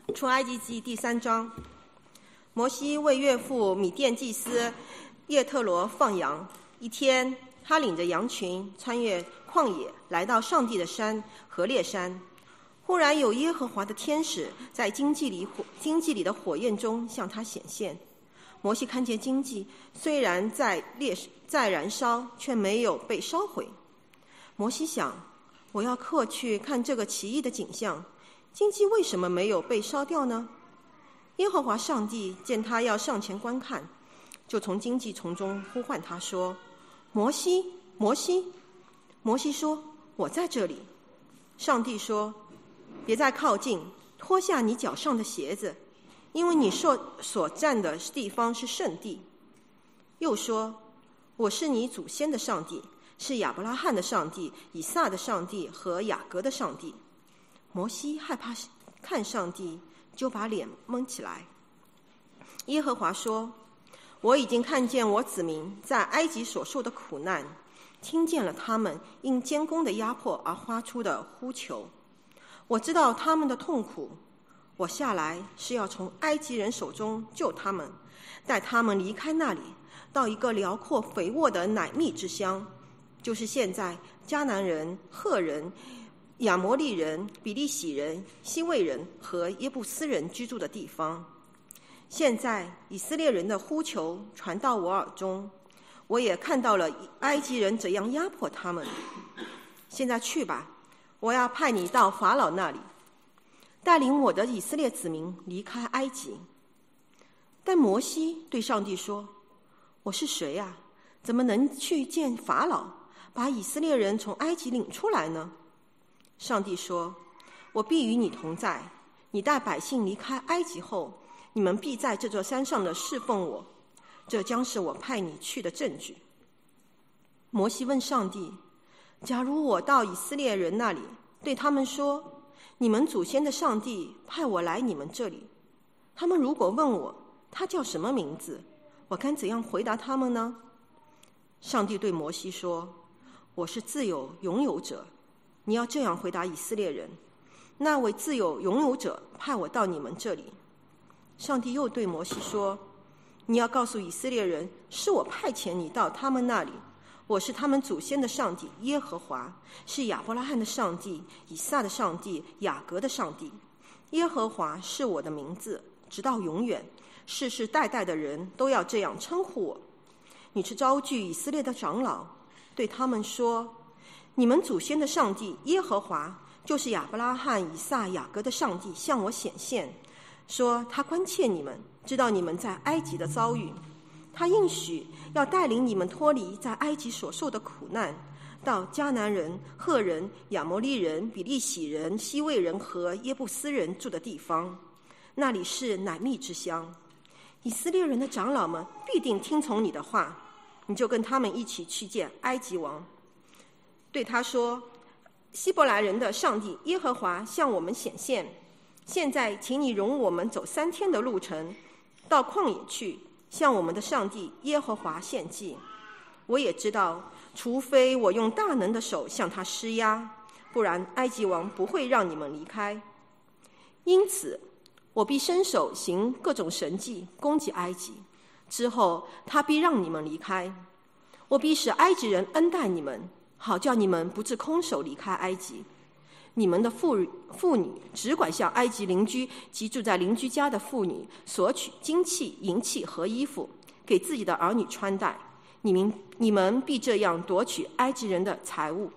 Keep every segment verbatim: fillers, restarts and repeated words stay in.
出埃及记第三章，摩西为岳父米甸祭司叶特罗放羊。一天，他领着羊群穿越旷野，来到上帝的山何烈山。忽然有耶和华的天使在荆棘里火荆棘里的火焰中向他显现。摩西看见荆棘虽然在烈在燃烧，却没有被烧毁。摩西想，我要过去看这个奇异的景象，荆棘为什么没有被烧掉呢？耶和华上帝见他要上前观看，就从荆棘丛中呼唤他说：摩西，摩西。摩西说：我在这里。上帝说：别再靠近，脱下你脚上的鞋子，因为你所所站的地方是圣地。又说：我是你祖先的上帝，是亚伯拉罕的上帝、以撒的上帝和雅各的上帝。摩西害怕看上帝，就把脸蒙起来。耶和华说：我已经看见我子民在埃及所受的苦难，听见了他们因监工的压迫而发出的呼求。我知道他们的痛苦，我下来是要从埃及人手中救他们，带他们离开那里，到一个辽阔肥沃的奶蜜之乡，就是现在迦南人、赫人、亚摩利人、比利洗人、西魏人和耶布斯人居住的地方。现在以色列人的呼求传到我耳中，我也看到了埃及人怎样压迫他们。现在去吧，我要派你到法老那里，带领我的以色列子民离开埃及。但摩西对上帝说：我是谁啊？怎么能去见法老，把以色列人从埃及领出来呢？上帝说：我必与你同在，你带百姓离开埃及后，你们必在这座山上的侍奉我，这将是我派你去的证据。摩西问上帝：假如我到以色列人那里，对他们说，你们祖先的上帝派我来你们这里，他们如果问我他叫什么名字，我该怎样回答他们呢？上帝对摩西说：我是自有拥有者，你要这样回答以色列人，那位自有拥有者派我到你们这里。上帝又对摩西说：你要告诉以色列人，是我派遣你到他们那里，我是他们祖先的上帝耶和华，是亚伯拉罕的上帝、以撒的上帝、雅各的上帝。耶和华是我的名字，直到永远，世世代代的人都要这样称呼我。你去招聚以色列的长老，对他们说：你们祖先的上帝耶和华，就是亚伯拉罕、以撒、雅各的上帝，向我显现，说他关切你们，知道你们在埃及的遭遇，他应许要带领你们脱离在埃及所受的苦难，到迦南人、赫人、亚摩利人、比利洗人、西魏人和耶布斯人住的地方，那里是奶蜜之乡。以色列人的长老们必定听从你的话，你就跟他们一起去见埃及王，对他说：希伯来人的上帝耶和华向我们显现，现在请你容我们走三天的路程，到旷野去，向我们的上帝耶和华献祭。我也知道，除非我用大能的手向他施压，不然埃及王不会让你们离开。因此我必伸手行各种神迹，攻击埃及，之后他必让你们离开。我必使埃及人恩待你们，好叫你们不致空手离开埃及。你们的妇妇女只管向埃及邻居及住在邻居家的妇女索取金器、银器和衣服，给自己的儿女穿戴。你们你们必这样夺取埃及人的财物。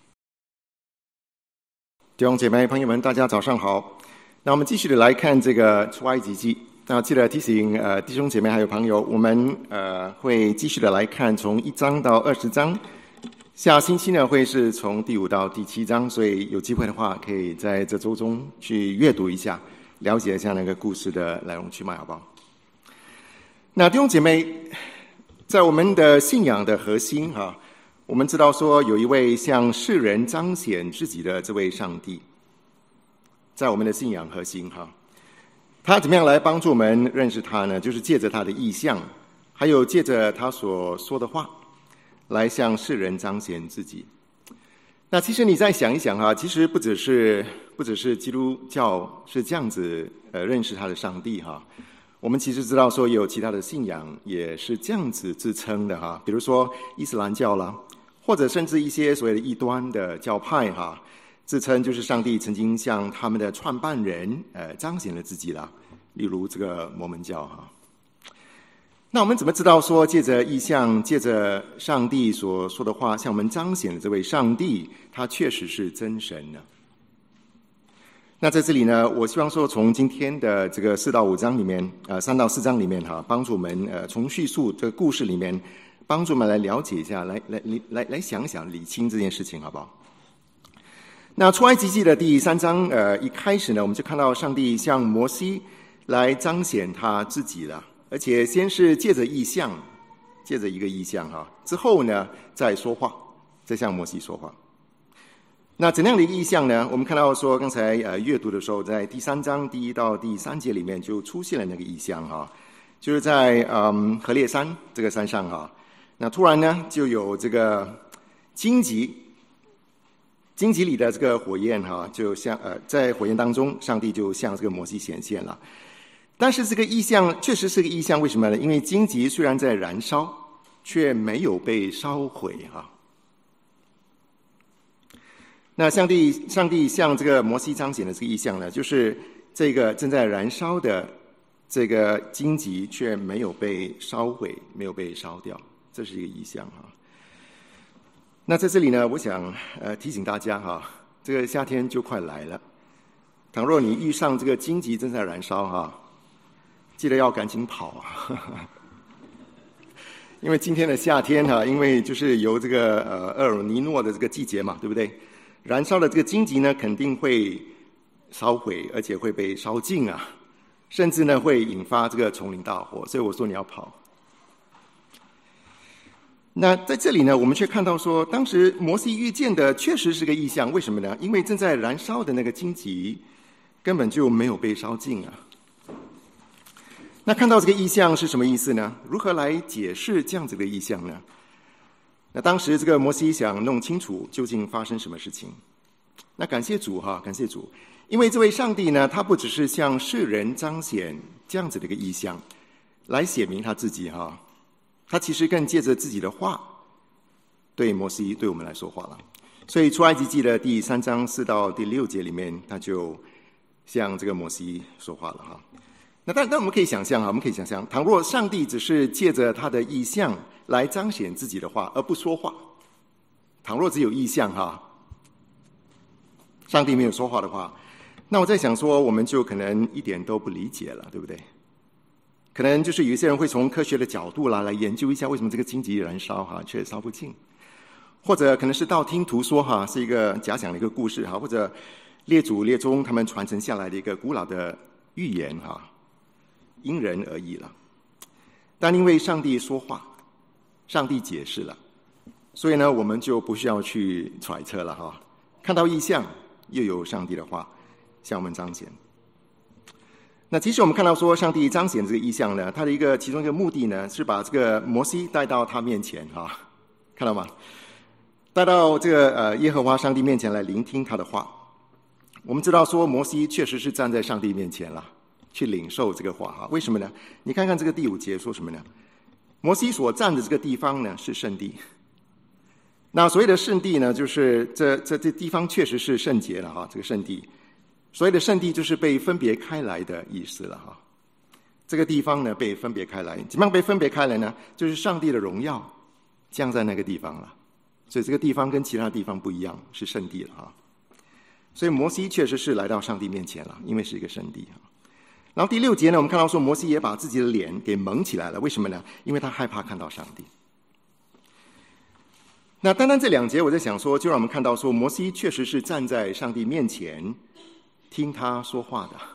弟兄姐妹朋友们，大家早上好。那我们继续的来看这个出埃及记。那记得提醒呃弟兄姐妹还有朋友，我们呃会继续的来看从一章到二十章。下星期呢会是从第五到第七章，所以有机会的话，可以在这周中去阅读一下，了解一下那个故事的来龙去脉，好不好？那弟兄姐妹，在我们的信仰的核心哈、啊，我们知道说有一位向世人彰显自己的这位上帝，在我们的信仰核心哈、啊，他怎么样来帮助我们认识他呢？就是借着他的意象，还有借着他所说的话，来向世人彰显自己。 那其实你再想一想哈，其实不只是不只是基督教是这样子呃认识他的上帝哈，我们其实知道说也有其他的信仰也是这样子自称的哈，比如说伊斯兰教啦，或者甚至一些所谓的异端的教派哈，自称就是上帝曾经向他们的创办人呃彰显了自己啦，例如这个摩门教哈。那我们怎么知道说借着意象，借着上帝所说的话向我们彰显的这位上帝他确实是真神呢？那在这里呢，我希望说从今天的这个四到五章里面呃三到四章里面哈，帮助我们呃从叙述这个故事里面帮助我们来了解一下，来来来来想想理清这件事情好不好？那出埃及记的第三章呃一开始呢，我们就看到上帝向摩西来彰显他自己了，而且先是借着意象，借着一个意象哈，之后呢再说话，再向摩西说话。那怎样的一个意象呢？我们看到说刚才呃阅读的时候，在第三章第一到第三节里面就出现了那个意象哈，就是在嗯何烈山这个山上哈，那突然呢就有这个荆棘，荆棘里的这个火焰哈，就像呃在火焰当中，上帝就向这个摩西显现了。但是这个意象确实是个意象，为什么呢？因为荆棘虽然在燃烧，却没有被烧毁哈。那上帝上帝向这个摩西彰显的这个意象呢，就是这个正在燃烧的这个荆棘却没有被烧毁，没有被烧掉，这是一个意象哈。那在这里呢，我想呃提醒大家哈，这个夏天就快来了，倘若你遇上这个荆棘正在燃烧哈，记得要赶紧跑啊！因为今天的夏天哈，因为就是由这个呃厄尔尼诺的这个季节嘛，对不对？燃烧的这个荆棘呢，肯定会烧毁，而且会被烧尽啊，甚至呢会引发这个丛林大火。所以我说你要跑。那在这里呢，我们却看到说，当时摩西遇见的确实是个异象，为什么呢？因为正在燃烧的那个荆棘根本就没有被烧尽啊。那看到这个意象是什么意思呢？如何来解释这样子的意象呢？那当时这个摩西想弄清楚究竟发生什么事情。那感谢主哈，感谢主，因为这位上帝呢，他不只是向世人彰显这样子的一个意象，来显明他自己哈，他其实更借着自己的话对摩西对我们来说话了。所以出埃及记的第三章四到第六节里面，他就向这个摩西说话了哈。那但但我们可以想象啊，我们可以想象，倘若上帝只是借着他的意象来彰显自己的话，而不说话，倘若只有意象哈，上帝没有说话的话，那我在想说，我们就可能一点都不理解了，对不对？可能就是有一些人会从科学的角度啦来研究一下，为什么这个荆棘燃烧哈却烧不尽，或者可能是道听途说哈，是一个假想的一个故事哈，或者列祖列宗他们传承下来的一个古老的预言哈。因人而异了，但因为上帝说话，上帝解释了，所以呢，我们就不需要去揣测了哈。看到异象，又有上帝的话向我们彰显。那其实我们看到说，上帝彰显这个异象呢，他的一个其中一个目的呢，是把这个摩西带到他面前哈，看到吗？带到这个呃耶和华上帝面前来聆听他的话。我们知道说，摩西确实是站在上帝面前了。去领受这个话哈，为什么呢？你看看这个第五节说什么呢？摩西所站的这个地方呢是圣地。那所谓的圣地呢，就是这这这地方确实是圣洁了哈，这个圣地。所谓的圣地就是被分别开来的意思了哈。这个地方呢被分别开来，怎么样被分别开来呢？就是上帝的荣耀降在那个地方了，所以这个地方跟其他地方不一样，是圣地了哈。所以摩西确实是来到上帝面前了，因为是一个圣地哈。然后第六节呢，我们看到说摩西也把自己的脸给蒙起来了，为什么呢？因为他害怕看到上帝。那单单这两节，我在想说，就让我们看到说，摩西确实是站在上帝面前听他说话的。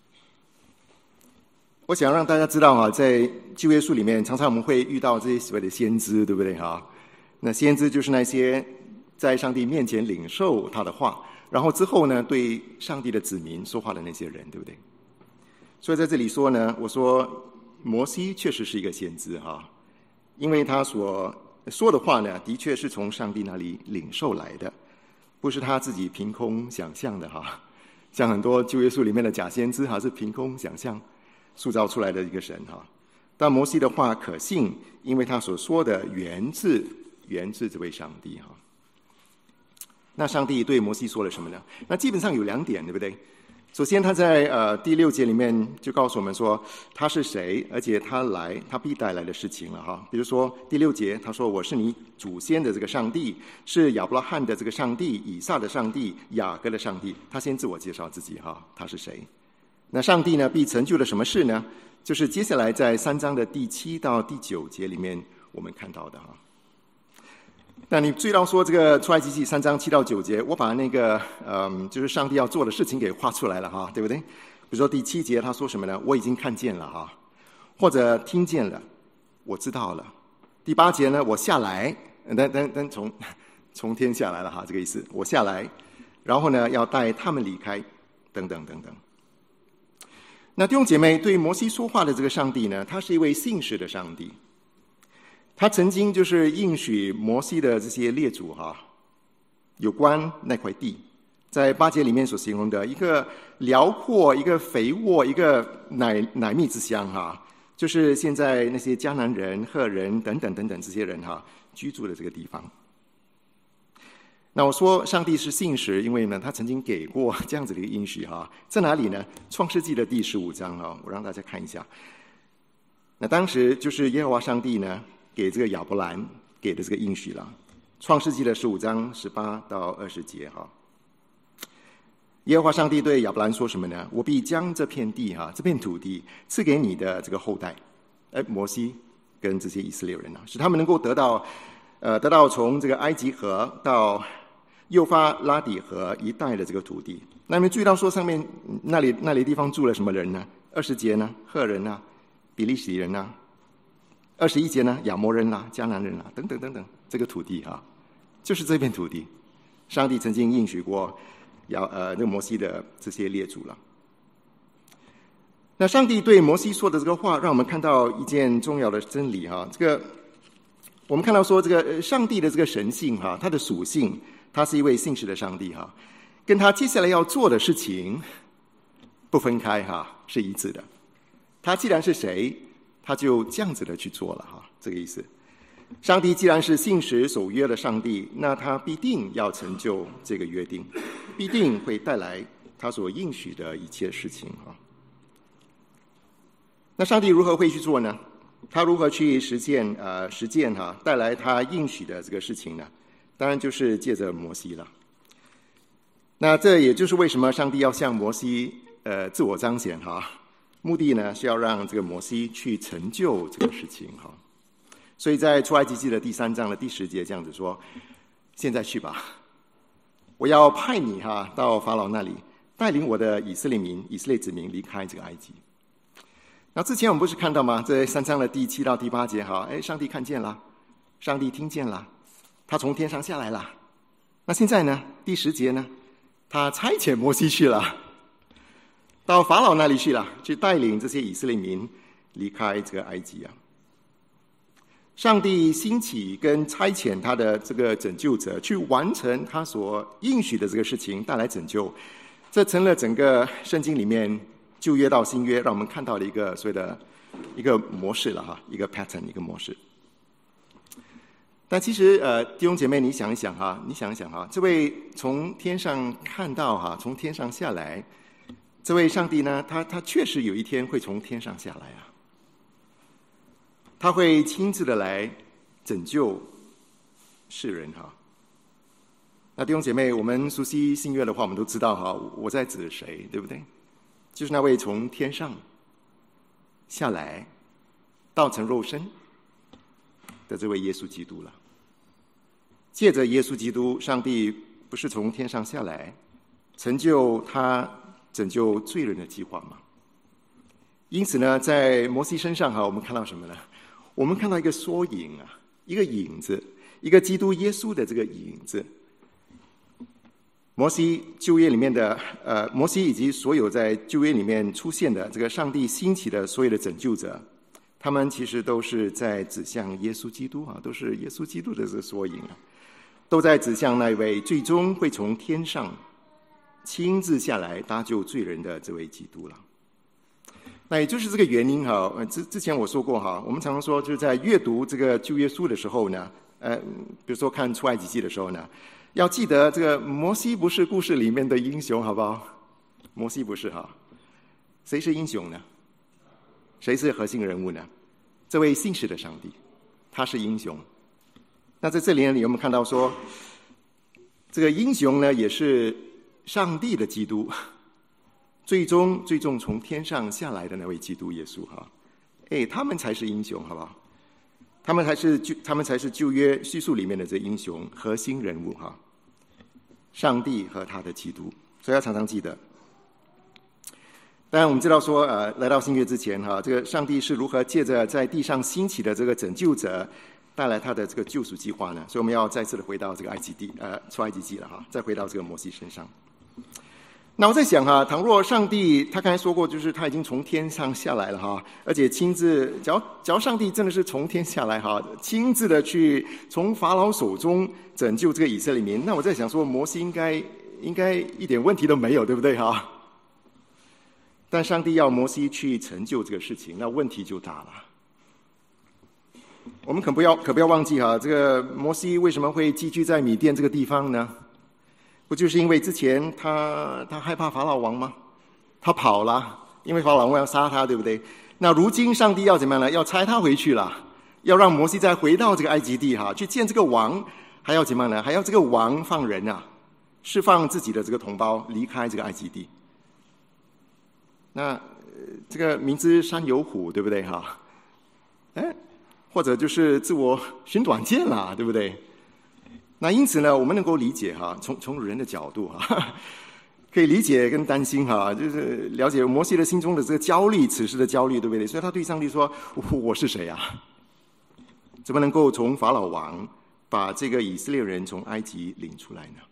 我想让大家知道啊，在旧约书里面，常常我们会遇到这些所谓的先知，对不对哈？那先知就是那些在上帝面前领受他的话，然后之后呢，对上帝的子民说话的那些人，对不对？所以在这里说呢，我说摩西确实是一个先知哈，因为他所说的话呢，的确是从上帝那里领受来的， 不是他自己凭空想象的哈，像很多旧约书里面的假先知哈，是凭空想象塑造出来的一个神哈。但摩西的话可信，因为他所说的源自源自这位上帝哈。那上帝对摩西说了什么呢？那基本上有两点，对不对？首先，他在呃第六节里面就告诉我们说他是谁，而且他来他必带来的事情了哈。比如说第六节，他说我是你祖先的这个上帝，是亚伯拉罕的这个上帝，以撒的上帝，雅各的上帝。他先自我介绍自己哈，他是谁？那上帝呢必成就了什么事呢？就是接下来在三章的第七到第九节里面我们看到的哈。那你注意到说这个出埃及记三章七到九节，我把那个嗯，就是上帝要做的事情给画出来了哈，对不对？比如说第七节他说什么呢？我已经看见了哈，或者听见了，我知道了。第八节呢，我下来，等等等从从天下来了哈，这个意思，我下来，然后呢要带他们离开，等等等等。那弟兄姐妹，对摩西说话的这个上帝呢，他是一位信实的上帝。他曾经就是应许摩西的这些列祖哈，有关那块地，在八节里面所形容的一个辽阔、一个肥沃、一个奶奶蜜之乡哈，就是现在那些迦南人、赫人等等等等这些人哈居住的这个地方。那我说上帝是信实，因为呢，他曾经给过这样子的一个应许哈，在哪里呢？创世纪的第十五章啊，我让大家看一下。那当时就是耶和华上帝呢，给这个亚伯兰给的这个应许了。创世纪的十五章十八到二十节哈。耶和华上帝对亚伯兰说什么呢？我必将这片地哈，这片土地赐给你的这个后代，哎，摩西跟这些以色列人啊，使他们能够得到，呃，得到从这个埃及河到幼发拉底河一带的这个土地。那你们注意到说上面那里那里地方住了什么人呢？二十节呢，赫人啊，比利洗人啊。二十一节呢，亚摩人啦、迦南人啦，等等等等，这个土地啊，就是这片土地，上帝曾经应许过要呃那个摩西的这些列祖了。那上帝对摩西说的这个话，让我们看到一件重要的真理哈。这个我们看到说，这个上帝的这个神性哈，他的属性，他是一位信实的上帝哈，跟他接下来要做的事情不分开哈，是一致的。他既然是谁，他就这样子的去做了哈，这个意思。上帝既然是信实守约的上帝，那他必定要成就这个约定，必定会带来他所应许的一切事情哈。那上帝如何会去做呢？他如何去实践呃实践哈，带来他应许的这个事情呢？当然就是借着摩西了。那这也就是为什么上帝要向摩西呃自我彰显哈。目的呢是要让这个摩西去成就这个事情哈，所以在出埃及记的第三章的第十节这样子说：现在去吧，我要派你哈到法老那里，带领我的以色列民、以色列子民离开这个埃及。那之前我们不是看到吗？这三章的第七到第八节哈，哎，上帝看见了，上帝听见了，他从天上下来了。那现在呢？第十节呢？他差遣摩西去了。到法老那里去了，去带领这些以色列民离开这个埃及啊。上帝兴起跟差遣他的这个拯救者，去完成他所应许的这个事情，带来拯救。这成了整个圣经里面旧约到新约让我们看到的一个所谓的一个模式了哈，一个 pattern， 一个模式。但其实呃，弟兄姐妹，你想一想哈，你想一想哈，这位从天上看到哈，从天上下来。这位上帝呢，他他确实有一天会从天上下来啊，他会亲自的来拯救世人哈。那弟兄姐妹，我们熟悉新约的话，我们都知道哈，我在指谁，对不对？就是那位从天上下来道成肉身的这位耶稣基督了。借着耶稣基督，上帝不是从天上下来成就他拯救罪人的计划嘛？因此呢，在摩西身上哈，我们看到什么呢？我们看到一个缩影啊，一个影子，一个基督耶稣的这个影子。摩西旧约里面的呃，摩西以及所有在旧约里面出现的这个上帝兴起的所有的拯救者，他们其实都是在指向耶稣基督啊，都是耶稣基督的这个缩影啊。 都在指向那位最终会从天上亲自下来搭救罪人的这位基督了。那也就是这个原因哈，之之前我说过哈，我们常常说就是在阅读这个旧约书的时候呢，呃，比如说看出埃及记的时候呢，要记得这个摩西不是故事里面的英雄，好不好？摩西不是哈，谁是英雄呢？谁是核心人物呢？这位信实的上帝，他是英雄。那在这里呢，你有没有看到说，这个英雄呢，也是上帝的基督。最终，最终从天上下来的那位基督耶稣哈，哎，他们才是英雄，好不好？他们才是旧，他们才是旧约叙述里面的这英雄核心人物哈。上帝和他的基督，所以要常常记得。当然，我们知道说，呃，来到新约之前哈，这个上帝是如何借着在地上兴起的这个拯救者，带来他的这个救赎计划呢？所以我们要再次的回到这个埃及地，呃，出埃及记了哈，再回到这个摩西身上。那我在想哈，倘若上帝他刚才说过，就是他已经从天上下来了哈，而且亲自，只要只要上帝真的是从天下来哈，亲自的去从法老手中拯救这个以色列民，那我在想说，摩西应该应该一点问题都没有，对不对哈？但上帝要摩西去成就这个事情，那问题就大了。我们可不要可不要忘记哈，这个摩西为什么会寄居在米甸这个地方呢？不就是因为之前他他害怕法老王吗？他跑了，因为法老王要杀他，对不对？那如今上帝要怎么样呢？要差他回去了，要让摩西再回到这个埃及地哈，去见这个王，还要怎么样呢？还要这个王放人啊，释放自己的这个同胞离开这个埃及地。那、呃、这个明知山有虎，对不对哈？哎，或者就是自我寻短见啦，对不对？那因此呢，我们能够理解哈，从从人的角度哈，可以理解跟担心哈，就是了解摩西的心中的这个焦虑，此时的焦虑，对不对？所以他对上帝说：“我是谁啊？怎么能够从法老王把这个以色列人从埃及领出来呢？”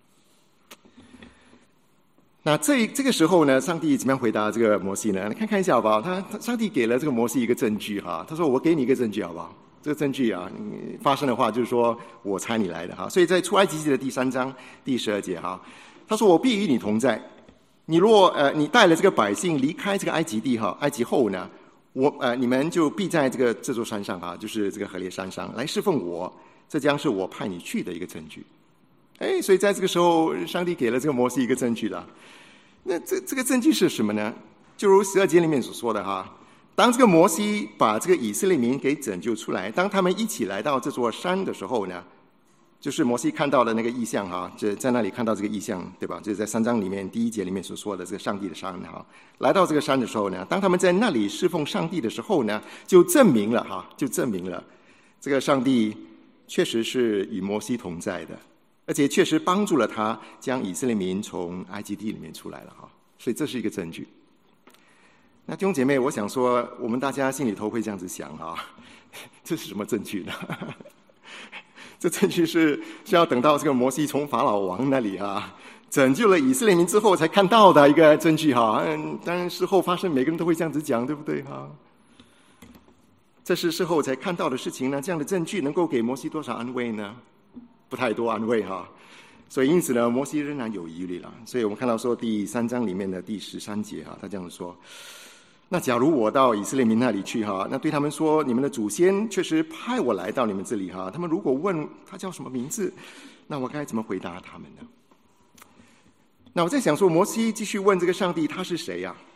那这这个时候呢，上帝怎么样回答这个摩西呢？看看一下好不好？他他上帝给了这个摩西一个证据哈，他说：“我给你一个证据好不好？”这个证据啊，发生的话就是说我差你来的哈，所以在出埃及记的第三章第十二节哈，他说：“我必与你同在，你若呃你带了这个百姓离开这个埃及地哈，埃及后呢，我呃你们就必在这个这座山上哈，就是这个何烈山上来侍奉我，这将是我派你去的一个证据。”哎，所以在这个时候，上帝给了这个摩西一个证据了。那这这个证据是什么呢？就如十二节里面所说的哈。当这个摩西把这个以色列民给拯救出来，当他们一起来到这座山的时候呢，就是摩西看到的那个异象哈，就在那里看到这个异象，对吧？就是在三章里面第一节里面所说的这个上帝的山哈。来到这个山的时候呢，当他们在那里侍奉上帝的时候呢，就证明了哈，就证明了这个上帝确实是与摩西同在的，而且确实帮助了他将以色列民从埃及地里面出来了哈。所以这是一个证据。那弟兄姐妹，我想说，我们大家心里头会这样子想啊，这是什么证据呢？这证据是是要等到这个摩西从法老王那里啊拯救了以色列民之后才看到的一个证据哈。嗯，当然事后发生，每个人都会这样子讲，对不对哈？这是事后才看到的事情呢，这样的证据能够给摩西多少安慰呢？不太多安慰哈。所以因此呢，摩西仍然有疑虑了。所以我们看到说第三章里面的第十三节哈，他这样说。那假如我到以色列民那里去哈，那对他们说，你们的祖先确实派我来到你们这里哈，他们如果问他叫什么名字，那我该怎么回答他们呢？那我在想说，摩西继续问这个上帝他是谁呀、啊？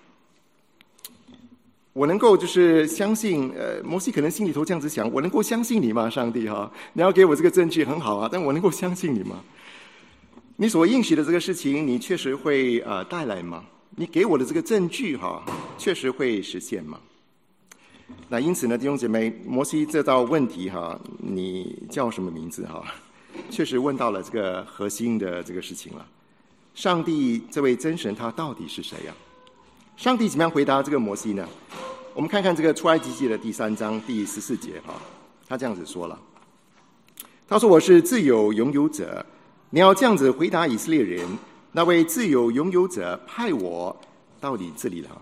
我能够就是相信，呃，摩西可能心里头这样子想，我能够相信你吗，上帝哈？你要给我这个证据很好啊，但我能够相信你吗？你所应许的这个事情，你确实会呃带来吗？你给我的这个证据哈，确实会实现吗？那因此呢，弟兄姐妹，摩西这道问题哈，你叫什么名字哈，确实问到了这个核心的这个事情了。上帝这位真神他到底是谁呀、啊？上帝怎么样回答这个摩西呢？我们看看这个出埃及记的第三章第十四节哈，他这样子说了，他说：“我是自有拥有者，你要这样子回答以色列人。”那位自有拥有者派我到你这里了，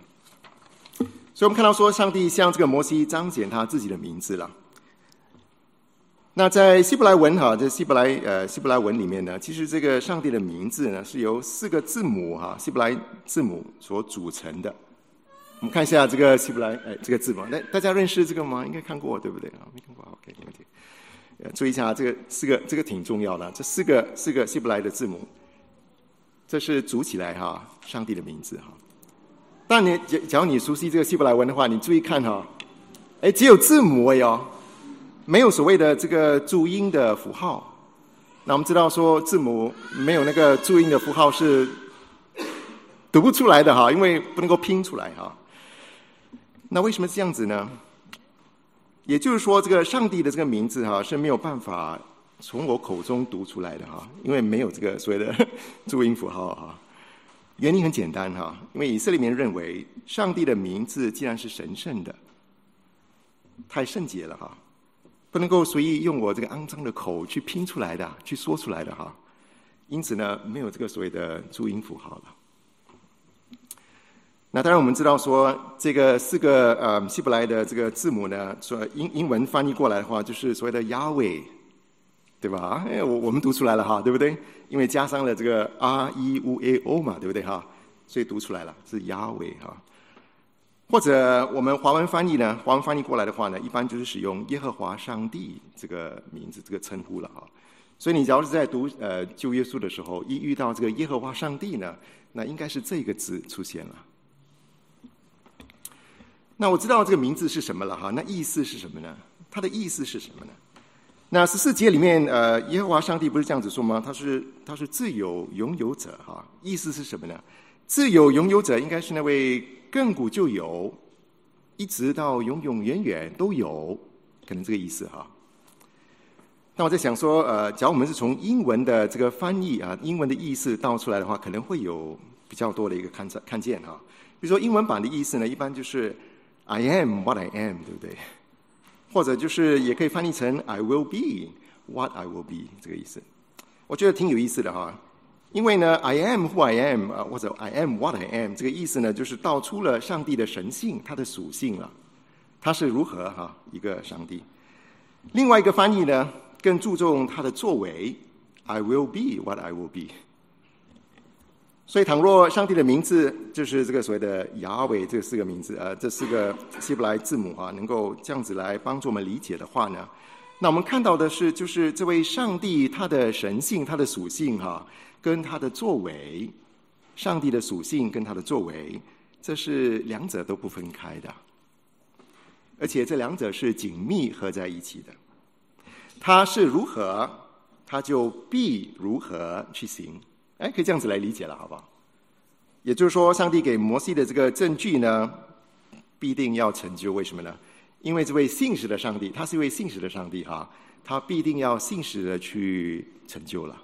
所以我们看到说，上帝向这个摩西彰显他自己的名字了。 那在希伯来文哈，在希伯来呃希伯来文里面呢，其实这个上帝的名字呢是由四个字母哈希伯来字母所组成的。我们看一下这个希伯来呃这个字母，那大家认识这个吗？应该看过对不对啊？没看过 ，OK， 没问题。呃，注意一下这个四个，这个挺重要的。这四个四个希伯来的字母，这是组起来哈，上帝的名字哈。但你假如你熟悉这个希伯来文的话，你注意看哈，哎，只有字母而已哦，没有所谓的这个注音的符号。那我们知道说字母没有那个注音的符号是读不出来的哈，因为不能够拼出来哈。那为什么这样子呢？也就是说，这个上帝的这个名字哈是没有办法从我口中读出来的哈，因为没有这个所谓的注音符号哈。原因很简单哈，因为以色列民认为上帝的名字既然是神圣的，太圣洁了哈，不能够随意用我这个肮脏的口去拼出来的，去说出来的哈。因此呢，没有这个所谓的注音符号了。那当然，我们知道说这个四个呃希伯来的这个字母呢，说英英文翻译过来的话，就是所谓的 Yahweh， 对吧？哎，我我们读出来了哈，对不对？因为加上了这个 R E U A O 嘛，对不对哈？所以读出来了是 Yahweh 哈。或者我们华文翻译呢，华文翻译过来的话呢，一般就是使用耶和华上帝这个名字这个称呼了哈。所以你只要是在读呃旧约书的时候，一遇到这个耶和华上帝呢，那应该是这个字出现了。那我知道这个名字是什么了哈，那意思是什么呢？它的意思是什么呢？那十四节里面，呃，耶和华上帝不是这样子说吗？他是他是自有拥有者哈，意思是什么呢？自有拥有者应该是那位亘古就有，一直到永永远远都有，可能这个意思哈。那我在想说，呃，假如我们是从英文的这个翻译啊，英文的意思倒出来的话，可能会有比较多的一个看看见哈。比如说英文版的意思呢，一般就是I am what I am， 对不对？或者就是也可以翻译成 I will be what I will be 这个意思。我觉得挺有意思的哈，因为呢 I am who I am 啊，或者 I am what I am 这个意思呢，就是道出了上帝的神性，他的属性了，他是如何哈一个上帝。另外一个翻译呢，更注重他的作为 I will be what I will be。所以，倘若上帝的名字就是这个所谓的雅伟这四个名字，呃，这四个希伯来字母啊，能够这样子来帮助我们理解的话呢，那我们看到的是，就是这位上帝他的神性、他的属性哈、啊，跟他的作为，上帝的属性跟他的作为，这是两者都不分开的，而且这两者是紧密合在一起的。他是如何，他就必如何去行。哎，可以这样子来理解了，好不好？也就是说，上帝给摩西的这个证据呢，必定要成就。为什么呢？因为这位信实的上帝，他是一位信实的上帝哈，他必定要信实的去成就了。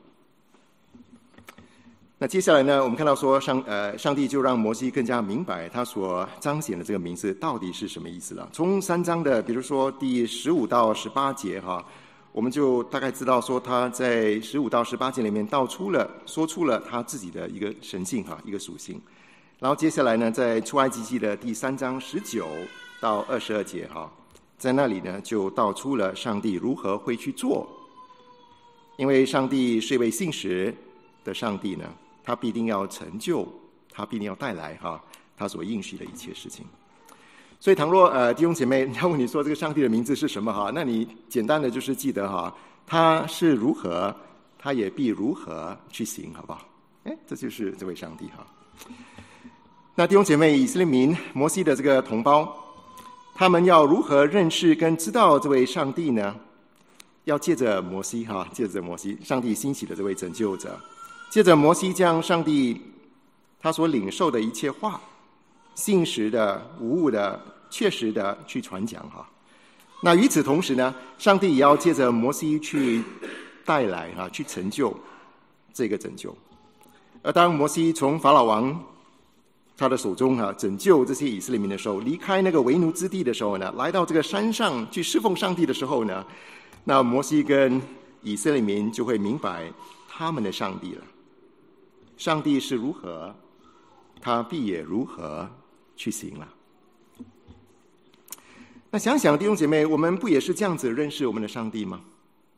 那接下来呢，我们看到说上呃，上帝就让摩西更加明白他所彰显的这个名字到底是什么意思了。从三章的，比如说第十五到十八节哈。我们就大概知道说他在十五到十八节里面道出了说出了他自己的一个神性哈，一个属性。然后接下来呢，在出埃及记的第三章十九到二十二节哈，在那里呢就道出了上帝如何会去做，因为上帝是一位信实的上帝呢，他必定要成就，他必定要带来哈他所应许的一切事情。所以，倘若呃弟兄姐妹要问你说这个上帝的名字是什么哈，那你简单的就是记得哈，他是如何，他也必如何去行，好不好？哎，这就是这位上帝哈。那弟兄姐妹，以色列民摩西的这个同胞，他们要如何认识跟知道这位上帝呢？要借着摩西哈，借着摩西，上帝兴起的这位拯救者，借着摩西将上帝他所领受的一切话，信实的、无误的、确实的去传讲哈。那与此同时呢，上帝也要借着摩西去带来哈，去成就这个拯救。而当摩西从法老王他的手中哈拯救这些以色列民的时候，离开那个为奴之地的时候呢，来到这个山上去侍奉上帝的时候呢，那摩西跟以色列民就会明白他们的上帝了。上帝是如何，他必也如何去行了。那想想弟兄姐妹，我们不也是这样子认识我们的上帝吗？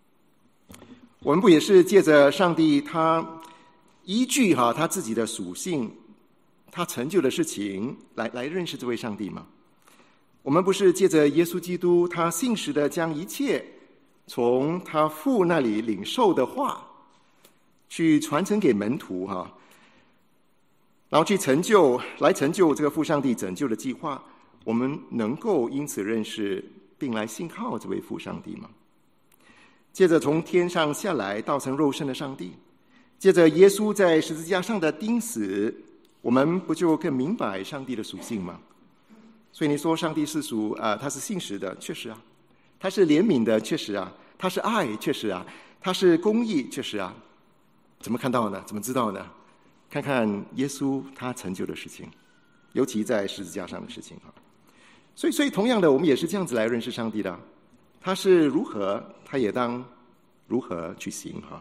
我们不也是借着上帝他依据哈他自己的属性，他成就的事情来来认识这位上帝吗？我们不是借着耶稣基督他信实的将一切从他父那里领受的话去传承给门徒哈，然后去成就来成就这个父上帝拯救的计划，我们能够因此认识并来信靠这位父上帝吗？借着从天上下来道成肉身的上帝，借着耶稣在十字架上的钉死，我们不就更明白上帝的属性吗？所以你说上帝是属啊、呃，他是信实的，确实啊；他是怜悯的，确实啊；他是爱，确实啊；他是公义，确实啊。怎么看到呢？怎么知道呢？看看耶稣他成就的事情，尤其在十字架上的事情啊。所以，所以同样的，我们也是这样子来认识上帝的。他是如何，他也当如何去行哈。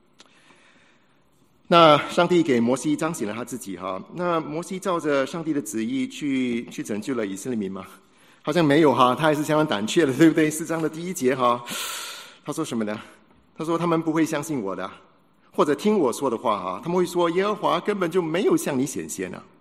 那上帝给摩西彰显了他自己哈，那摩西照着上帝的旨意去去拯救了以色列民吗？好像没有哈，他还是相当胆怯的，对不对？四章的第一节哈，他说什么呢？他说他们不会相信我的，或者听我说的话哈，他们会说耶和华根本就没有向你显现啊。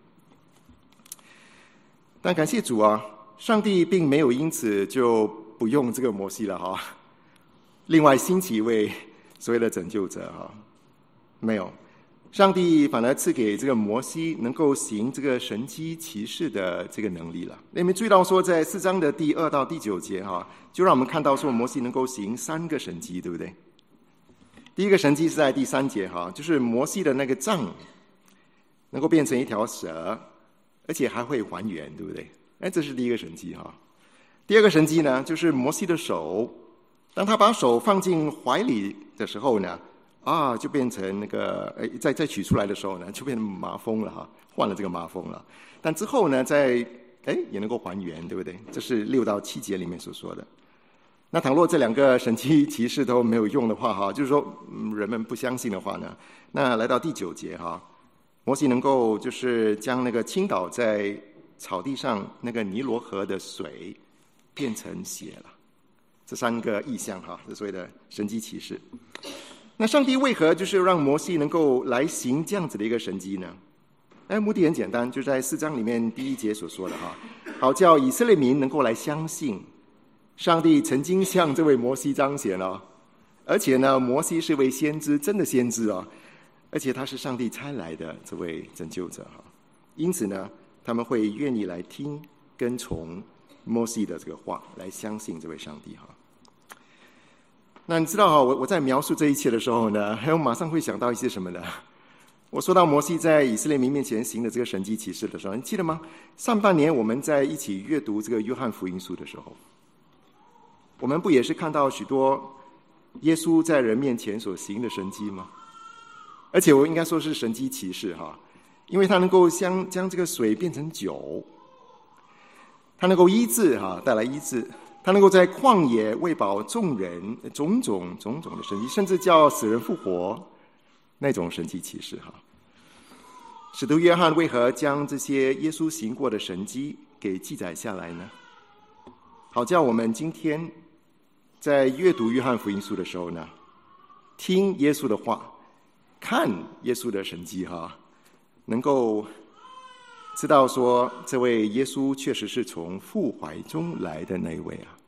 但感谢主啊，上帝并没有因此就不用这个摩西了哈，另外兴起一位所谓的拯救者哈，没有。上帝反而赐给这个摩西能够行这个神迹奇事的这个能力了。你们注意到说，在四章的第二到第九节哈，就让我们看到说摩西能够行三个神迹，对不对？第一个神迹是在第三节哈，就是摩西的那个杖能够变成一条蛇，而且还会还原，对不对？哎，这是第一个神迹哈。第二个神迹呢，就是摩西的手，当他把手放进怀里的时候呢，啊，就变成那个，哎，再再取出来的时候呢，就变成麻风了哈，换了这个麻风了。但之后呢，在哎也能够还原，对不对？这是六到七节里面所说的。那倘若这两个神迹奇事都没有用的话哈，就是说、嗯、人们不相信的话呢，那来到第九节哈，摩西能够就是将那个倾倒在草地上那个尼罗河的水变成血了。这三个意象哈，是所谓的神迹奇事。那上帝为何就是让摩西能够来行这样子的一个神迹呢？哎，目的很简单，就在四章里面第一节所说的哈，好叫以色列民能够来相信上帝曾经向这位摩西彰显了，而且呢，摩西是位先知，真的先知啊，而且他是上帝差来的这位拯救者哈。因此呢，他们会愿意来听跟从摩西的这个话，来相信这位上帝哈。那你知道哈，我我在描述这一切的时候呢，我马上会想到一些什么呢？我说到摩西在以色列民面前行的这个神迹奇事的时候，你记得吗？上半年我们在一起阅读这个约翰福音书的时候，我们不也是看到许多耶稣在人面前所行的神迹吗？而且我应该说是神迹奇事哈，因为他能够将将这个水变成酒，他能够医治哈，带来医治。他能够在旷野喂饱众人，种种种种的神迹，甚至叫死人复活，那种神迹奇事哈。使徒约翰为何将这些耶稣行过的神迹给记载下来呢？好叫我们今天在阅读约翰福音书的时候呢，听耶稣的话，看耶稣的神迹哈，能够知道说这位耶稣确实是从父怀中来的那一位啊。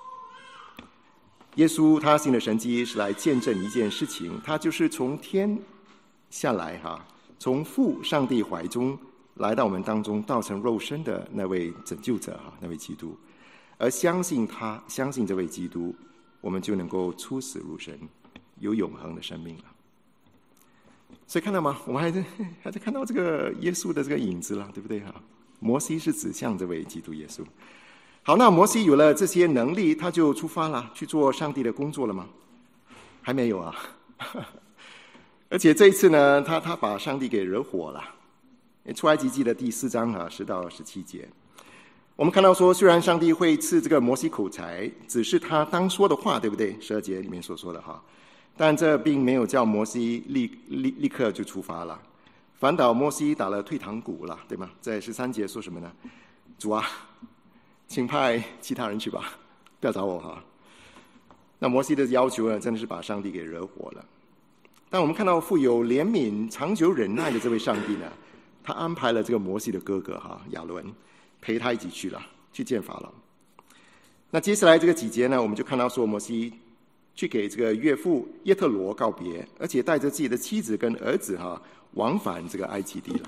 耶稣他行的神迹是来见证一件事情，他就是从天下来哈，从父上帝怀中来到我们当中，道成肉身的那位拯救者哈，那位基督。而相信他，相信这位基督，我们就能够出死入生，有永恒的生命了。所以看到吗？我们还在还在看到这个耶稣的这个影子了，对不对哈？摩西是指向这位基督耶稣。好，那摩西有了这些能力，他就出发了，去做上帝的工作了吗？还没有啊。而且这一次呢，他他把上帝给惹火了。出埃及记的第四章啊，十到十七节，我们看到说，虽然上帝会赐这个摩西口才，只是他当说的话，对不对？十二节里面所说的哈。但这并没有叫摩西立立立刻就出发了，反倒摩西打了退堂鼓了，对吗？在十三节说什么呢？主啊，请派其他人去吧，不要找我哈。 那摩西的要求呢，真的是把上帝给惹火了。但我们看到富有怜悯、长久忍耐的这位上帝呢，他安排了这个摩西的哥哥哈亚伦陪他一起去了，去见法老。那接下来这个几节呢，我们就看到说摩西去给这个岳父耶特罗告别，而且带着自己的妻子跟儿子哈往返这个埃及地了。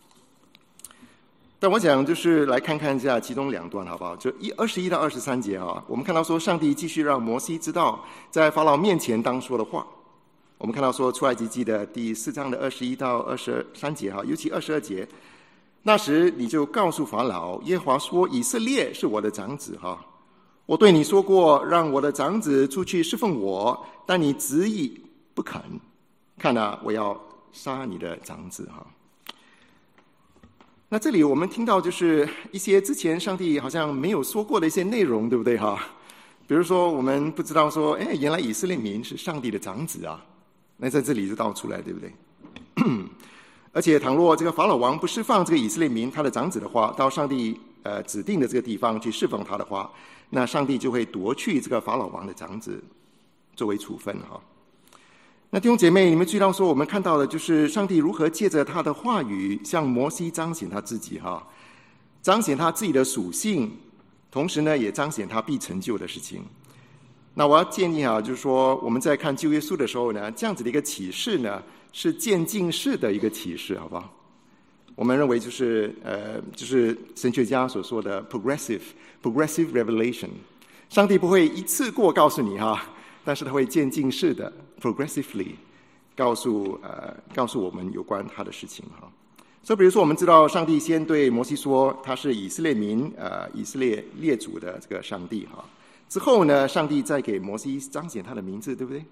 但我想就是来看看一下其中两段好不好？就一二十一到二十三节啊，我们看到说上帝继续让摩西知道在法老面前当说的话。我们看到说出埃及记的第四章的二十一到二十三节哈，尤其二十二节，那时你就告诉法老，耶和华说以色列是我的长子哈，我对你说过让我的长子出去侍奉我，但你执意不肯，看啊，我要杀你的长子哈。那这里我们听到就是一些之前上帝好像没有说过的一些内容，对不对哈？比如说我们不知道说，哎，原来以色列民是上帝的长子啊，那在这里就道出来，对不对？而且倘若这个法老王不释放这个以色列民他的长子的话，到上帝呃指定的这个地方去侍奉他的话，那上帝就会夺去这个法老王的长子作为处分哈。那弟兄姐妹，你们知道说我们看到的就是上帝如何借着他的话语向摩西彰显他自己哈，彰显他自己的属性，同时呢也彰显他必成就的事情。那我要建议啊，就是说我们在看旧约书的时候呢，这样子的一个启示呢是渐进式的一个启示，好不好？我们认为就是呃，就是神学家所说的 progressive progressive revelation， 上帝不会一次过告诉你哈，但是他会渐进式的 progressively 告诉呃告诉我们有关他的事情哈。所以比如说我们知道上帝先对摩西说他是以色列民呃以色列列祖的这个上帝哈，之后呢上帝再给摩西彰显他的名字，对不对？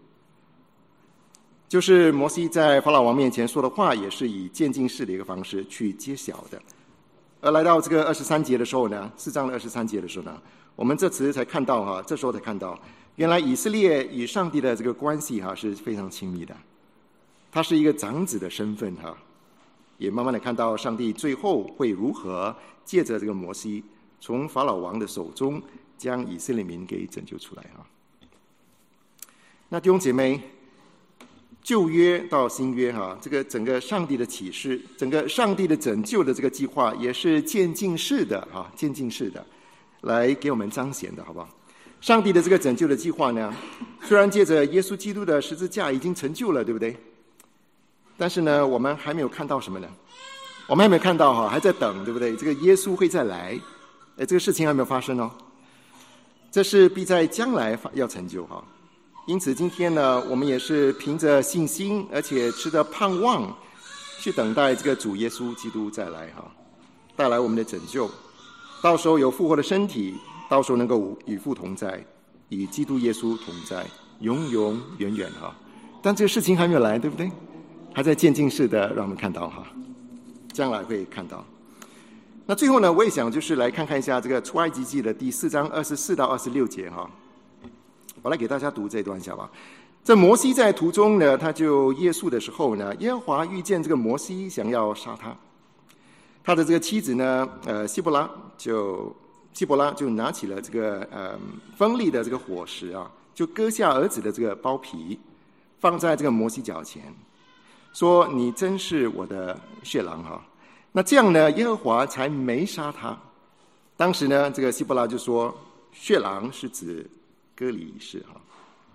就是摩西在法老王面前说的话也是以渐进式的一个方式去揭晓的。而来到这个二十三节的时候呢，四章的二十三节的时候呢，我们这次才看到哈，这时候才看到原来以色列与上帝的这个关系哈是非常亲密的，他是一个长子的身份哈，也慢慢的看到上帝最后会如何借着这个摩西从法老王的手中将以色列民给拯救出来哈。那弟兄姐妹，旧约到新约哈，这个整个上帝的启示，整个上帝的拯救的这个计划也是渐进式的哈，渐进式的来给我们彰显的，好不好？上帝的这个拯救的计划呢，虽然借着耶稣基督的十字架已经成就了，对不对？但是呢，我们还没有看到什么呢？我们还没有看到哈，还在等，对不对？这个耶稣会再来，哎，这个事情还没有发生哦，这是必在将来要成就哈。因此今天呢，我们也是凭着信心，而且持着盼望，去等待这个主耶稣基督再来哈，带来我们的拯救。到时候有复活的身体，到时候能够与父同在，与基督耶稣同在，永永远远哈。但这个事情还没有来，对不对？还在渐进式的让我们看到哈，将来会看到。那最后呢，我也想就是来看看一下这个出埃及记的第四章二十四到二十六节哈。我来给大家读这段，好吧？这摩西在途中呢，他就夜宿的时候呢，耶和华遇见这个摩西，想要杀他。他的这个妻子呢，呃，希伯拉就希伯拉就拿起了这个呃锋利的这个火石啊，就割下儿子的这个包皮，放在这个摩西脚前，说：“你真是我的血狼哈。”那这样呢，耶和华才没杀他。当时呢，这个希伯拉就说：“血狼是指割礼仪式哈。”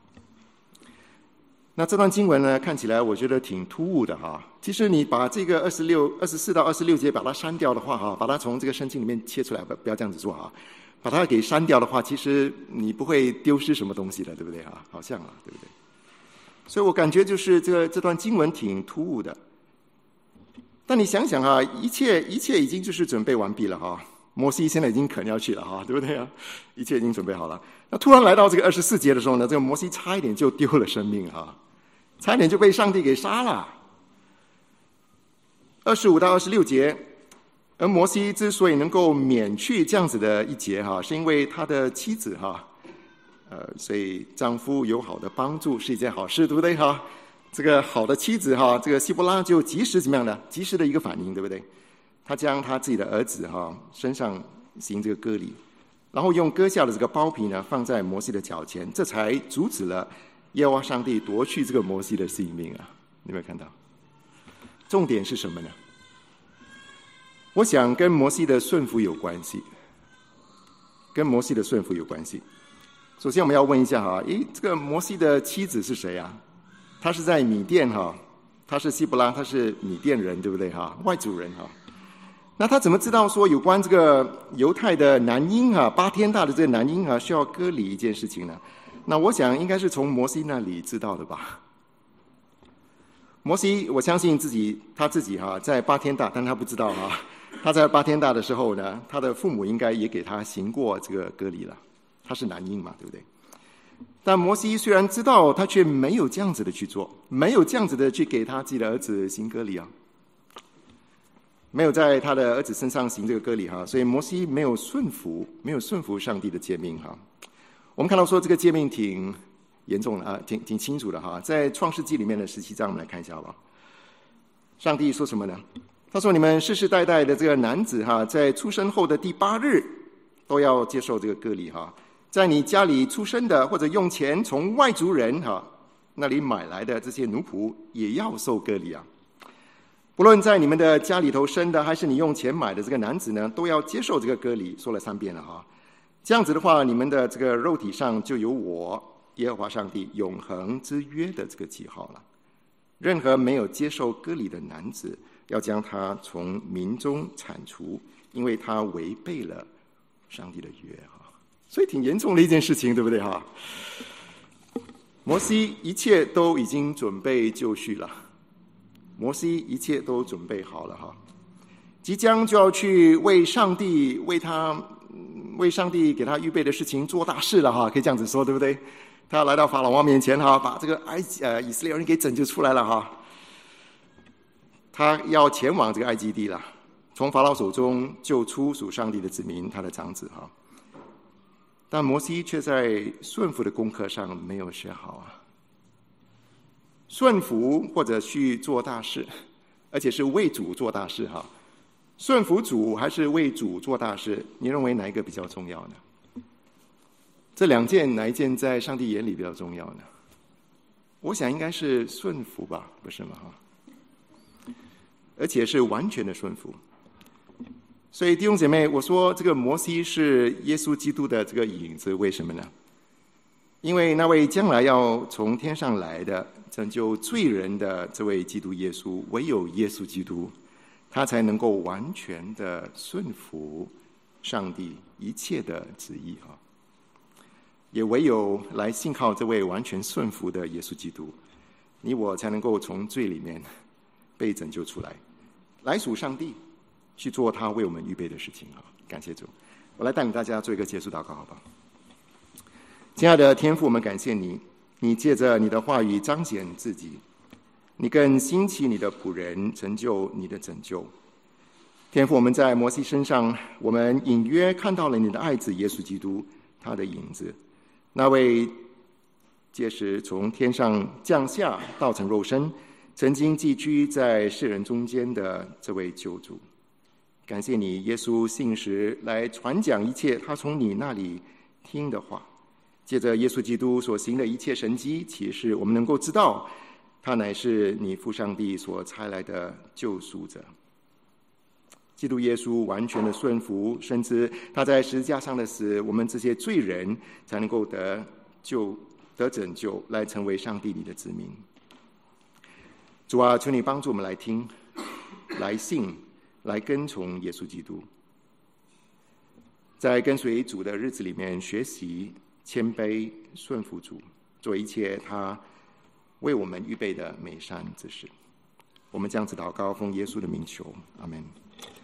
那这段经文呢，看起来我觉得挺突兀的哈。其实你把这个二十六、二十四到二十六节把它删掉的话哈，把它从这个圣经里面切出来，不不要这样子做哈。把它给删掉的话，其实你不会丢失什么东西的，对不对哈？好像啊，对不对？所以我感觉就是这个这段经文挺突兀的。但你想想啊，一切一切已经就是准备完毕了哈。摩西现在已经肯要去了哈，对不对啊？一切已经准备好了。那突然来到这个二十四节的时候呢，这个摩西差一点就丢了生命哈，差一点就被上帝给杀了。二十五到二十六节，而摩西之所以能够免去这样子的一劫哈，是因为他的妻子哈，呃，所以丈夫有好的帮助是一件好事，对不对哈？这个好的妻子哈，这个希伯拉就及时怎么样呢？及时的一个反应，对不对？他将他自己的儿子哈身上行这个割礼， 然后用割下的这个包皮呢放在摩西的脚前，这才阻止了耶和华上帝夺去这个摩西的性命啊！你有没有看到？重点是什么呢？我想跟摩西的顺服有关系，跟摩西的顺服有关系。首先我们要问一下哈，诶，这个摩西的妻子是谁啊？他是在米甸哈，他是希伯拉，他是米甸人，对不对哈？外族人哈。那他怎么知道说有关这个犹太的男婴啊，八天大的这个男婴啊，需要割礼一件事情呢？那我想应该是从摩西那里知道的吧。摩西，我相信自己他自己哈，在八天大，但他不知道哈。他在八天大的时候呢，他的父母应该也给他行过这个割礼了。他是男婴嘛，对不对？但摩西虽然知道，他却没有这样子的去做，没有这样子的去给他自己的儿子行割礼啊，没有在他的儿子身上行这个割礼哈，所以摩西没有顺服，没有顺服上帝的诫命哈。我们看到说这个诫命挺严重的啊，挺挺清楚的哈，在创世纪里面的十七章，我们来看一下好不好？上帝说什么呢？他说：“你们世世代代的这个男子哈，在出生后的第八日都要接受这个割礼哈。在你家里出生的，或者用钱从外族人哈那里买来的这些奴仆，也要受割礼啊。不论在你们的家里头生的，还是你用钱买的这个男子呢，都要接受这个割礼。说了三遍了哈。这样子的话，你们的这个肉体上就有我耶和华上帝永恒之约的这个记号了。任何没有接受割礼的男子，要将他从民中铲除，因为他违背了上帝的约哈。所以挺严重的一件事情，对不对哈？摩西一切都已经准备就绪了，摩西一切都准备好了哈，即将就要去为上帝为他为上帝给他预备的事情做大事了哈，可以这样子说，对不对？他要来到法老王面前哈，把这个埃及呃以色列人给拯救出来了哈。他要前往这个埃及地了，从法老手中救出属上帝的子民，他的长子哈。但摩西却在顺服的功课上没有学好啊。顺服或者去做大事，而且是为主做大事哈。顺服主还是为主做大事？你认为哪一个比较重要呢？这两件哪一件在上帝眼里比较重要呢？我想应该是顺服吧，不是吗？而且是完全的顺服。所以弟兄姐妹，我说这个摩西是耶稣基督的这个影子，为什么呢？因为那位将来要从天上来的拯救罪人的这位基督耶稣，唯有耶稣基督，他才能够完全的顺服上帝一切的旨意啊！也唯有来信靠这位完全顺服的耶稣基督，你我才能够从罪里面被拯救出来，来属上帝，去做他为我们预备的事情啊！感谢主，我来带领大家做一个结束祷告，好不好？亲爱的天父，我们感谢你，你借着你的话语彰显自己，你更兴起你的仆人，成就你的拯救。天父，我们在摩西身上，我们隐约看到了你的爱子耶稣基督他的影子，那位届时从天上降下道成肉身，曾经寄居在世人中间的这位救主。感谢你，耶稣信实来传讲一切他从你那里听的话，借着耶稣基督所行的一切神迹启示，我们能够知道他乃是你父上帝所差来的救赎者。基督耶稣完全的顺服，甚至他在十字架上的死，我们这些罪人才能够得救得拯救，来成为上帝你的子民。主啊，求你帮助我们来听，来信，来跟从耶稣基督，在跟随主的日子里面学习谦卑顺服主，做一切他为我们预备的美善之事。我们这样子祷告，奉耶稣的名求，阿们。